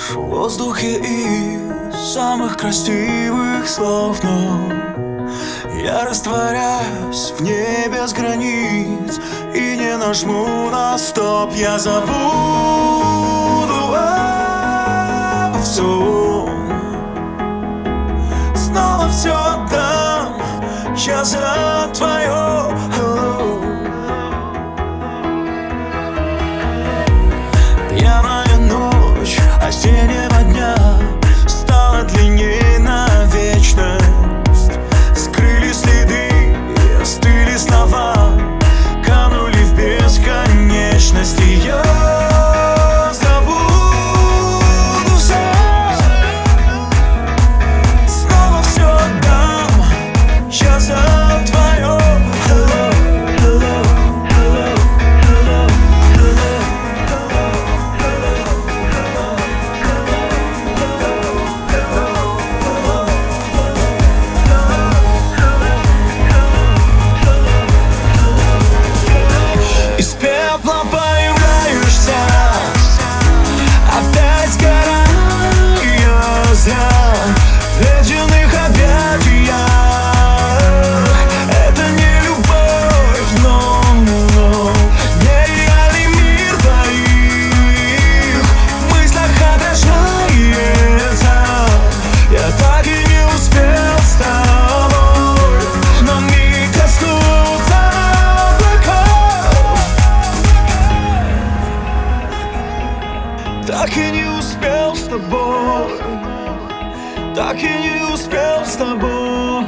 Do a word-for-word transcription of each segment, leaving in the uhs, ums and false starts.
В воздухе из самых красивых слов, но я растворяюсь в небе без границ и не нажму на стоп. Я забуду обо всем, снова все отдам я за твое hello. Пьяная ночь осеннего дня стала длиннее на вечность. Скрылись следы и остыли слова, канули в бесконечность. И я забуду все, снова все отдам я за твое hello, hello, hello, hello, hello, из пепла появляешься, опять сгорая зря в ледяных объятиях. Это не любовь, но, но нереальный мир твоих в мыслях отражается. Я так и не успел с тобой на миг коснуться облаков. Так и не успел с тобой, так и не успел с тобой.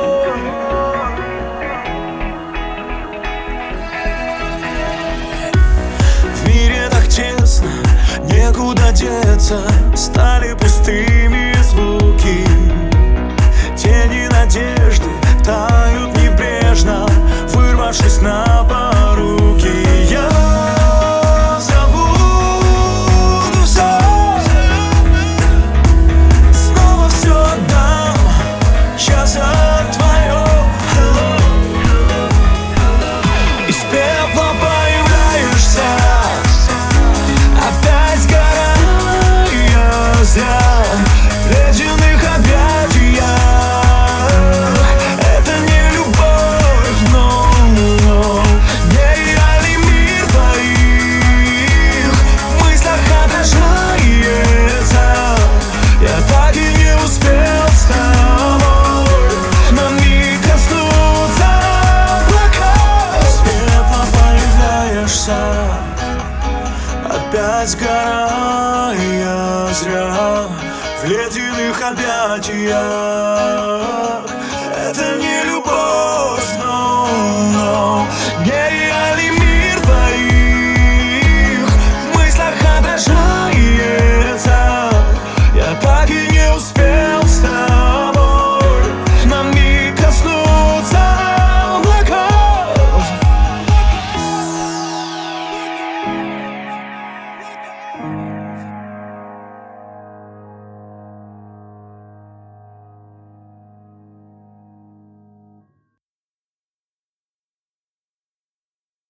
В мире так тесно, некуда деться, стали пустыми звуки. Тени надежды тают небрежно, вырвавшись на поруки. Я забуду все, снова все отдам я за твое hello. Из пепла появляешься, опять сгорая зря в ледяных объятиях. Это не любовь, но, но нереальный мир твоих в мыслях отражается. Я так и не успел с тобой на миг коснуться облаков. Из пепла появляешься, опять сгорая зря в ледяных объятиях. Это не любовь, но, но не